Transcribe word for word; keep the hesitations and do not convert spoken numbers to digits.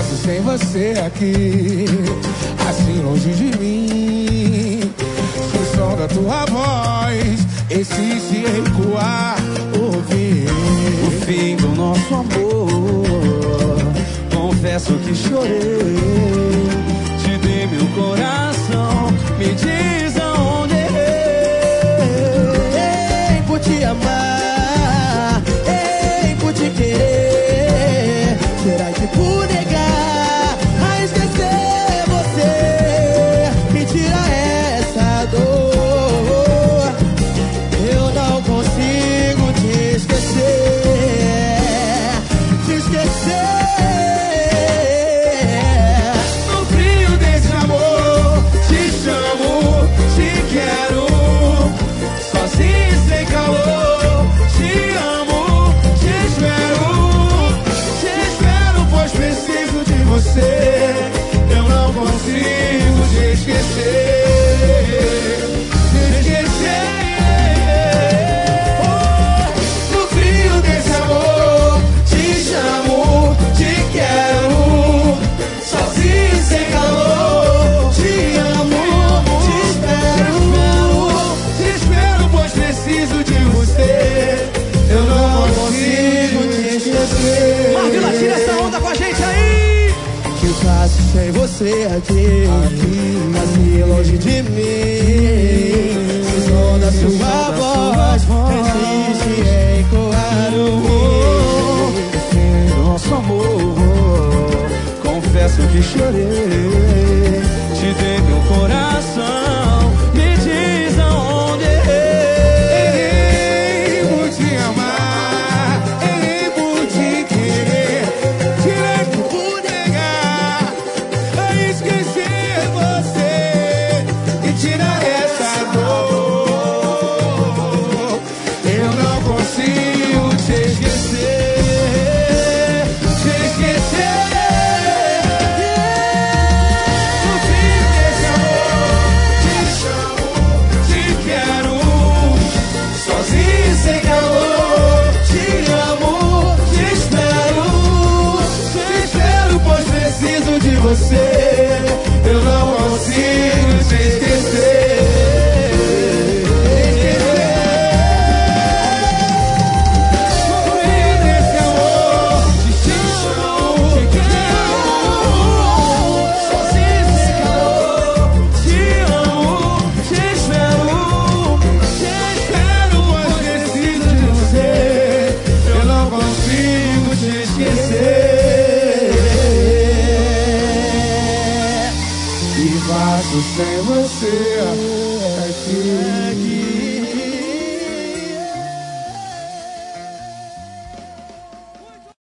faço sem você aqui, assim longe de mim? Se o som da tua voz, esse se ecoar, ouvir o fim do nosso amor, confesso que chorei. Te dei meu coração, me diz aonde errei. Por te amar, ei, por te querer, será que por negar a esquecer você me tira essa dor? Eu não consigo te esquecer, te esquecer. No frio desse amor, te chamo, te quero, sozinho sem calor, te amo, te espero, te espero, pois preciso de você. Eu não consigo te esquecer, te esquecer. No frio desse amor, te chamo, te quero, sozinho sem calor, te amo, te espero, te espero, pois preciso de você. Eu não consigo te esquecer. Marvila, tira essa onda com a gente aí. Que eu faço sem você aqui, assim longe de mim? O som da sua voz insiste em ecoar o o fim do nosso amor, confesso que chorei. Te dei meu coração, me diz aonde errei. Errei por te amar, errei por te querer, tirei por negar a esquecer você e tirar essa dor. Eu não consigo te esquecer, te esquecer. No fim desse amor, te chamo, te quero, sozinho sem calor, te amo, te espero, te espero, pois preciso de você. Eu não consigo te esquecer, esquecer. No fim desse amor, te chamo, te quero, sozinho sem calor, te amo, te espero, te espero, pois preciso de você. Eu não consigo te esquecer, e faço sem você aqui.